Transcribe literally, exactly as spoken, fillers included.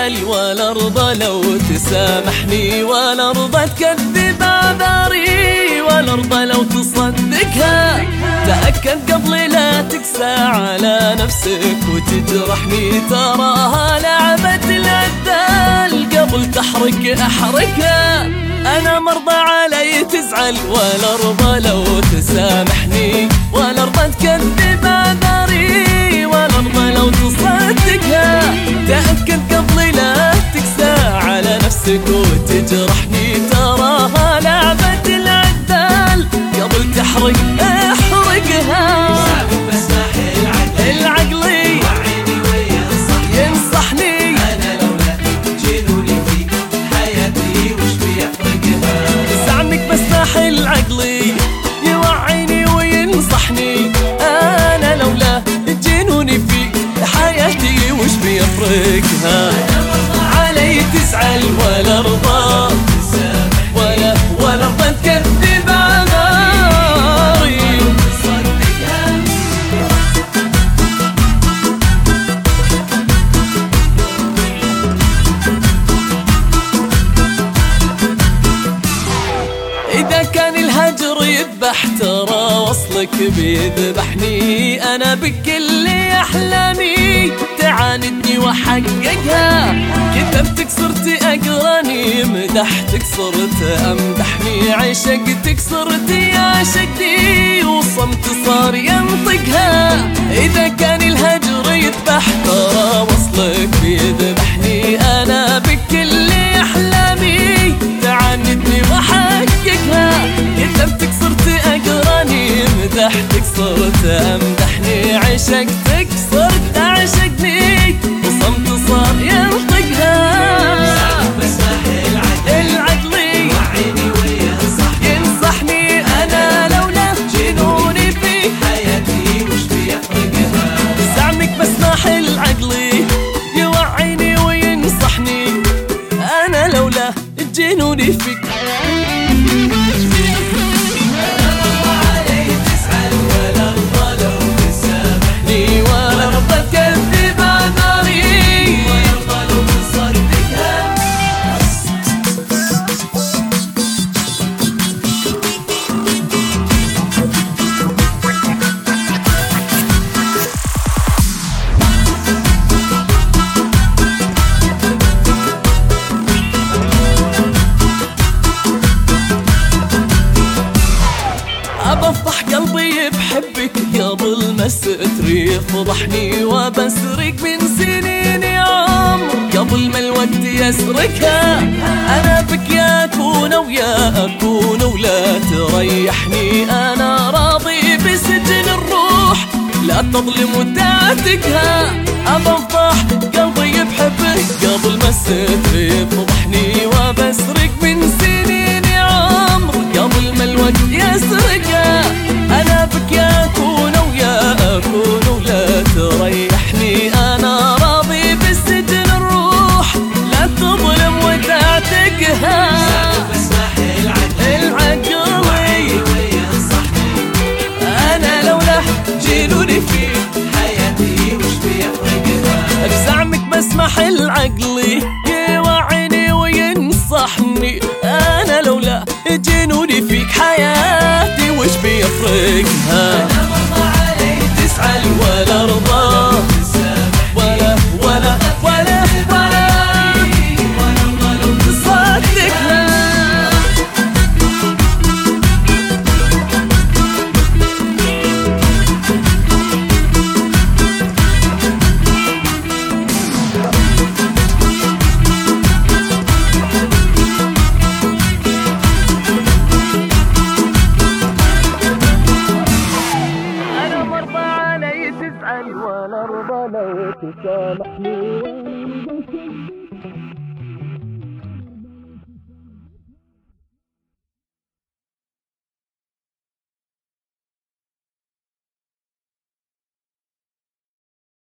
تزعل ولا ارضى لو تسامحني، ولا ارضى تكذب اعذاري، ولا ارضى لو تصدقها. تأكد قبل لا تقسى على نفسك وتجرحني، تراها لعبة العذال قبل تحرق احرقها. انا مرضى علي تزعل ولا ارضى لو تسامحني، ولا ارضى تكذب اعذاري، ولا ارضى لو تصدقها. تأكد قبل لا تقسى على نفسك وتجرحني، تراها لعبة العذال قبل تحرق احرقها. العقلي ينصحني، انا لولا جنوني فيك حياتي وش بيفرقها. زعمك بسمح العقلي يوعيني وينصحني، انا لولا جنوني فيك حياتي وش بيفرقها. علي تزعل ولا ارضى، ولا ولا ارضى تكذب اعذاري. إذا كان الهجر يذبح ترى وصلك بيذبحني، أنا بكل أحلامي تعاندني وحققها. كذبتك صرت أقراني، مدحتك صرت أمدحني، عشقتك صرت يعشقني، وصمت صار ينطقها. إذا كان الهجر يذبح ترى وصلك بيذبحني، أنا بكل أحلامي تعاندني وحققها. كذبتك صرت أقراني، مدحتك صرت أمدحني، عشقتك صرت أعشقني، وصمت صار ينطقها. العقلي ينصحني، أنا لولا جنوني فيك حياتي وش بيفرقها. زعمك بسمح العقلي يوعيني وينصحني، أنا لولا جنوني فيك. أبفضح قلبي بحبك قبل ما ستري فضحني، وبسرق من سنين عمر قبل ما الوقت يسرقها. أنا بك يا أكون ويا أكون ولا تريحني، أنا راضي بسجن الروح لا تظلم وتعتقها. أبفضح قلبي بحبك قبل ما ستري فضحني، وبسرق من سنين عمر قبل ما الوقت يسرقها. أنا بك يا أكون ويا أكون ولا تريحني، أنا راضي بالسجن الروح لا تظلم وتعتقها. العقلي أنا لولا جنوني فيك حياتي وش بيفرقها. بزعمك بسمح العقلي يوعيني وينصحني، أنا لولا جنوني فيك حياتي وش بيفرقها. تزعل ولا ارضى، ولا ولا ولا ولا تصدقها. ولا ارضى لو تسامحني.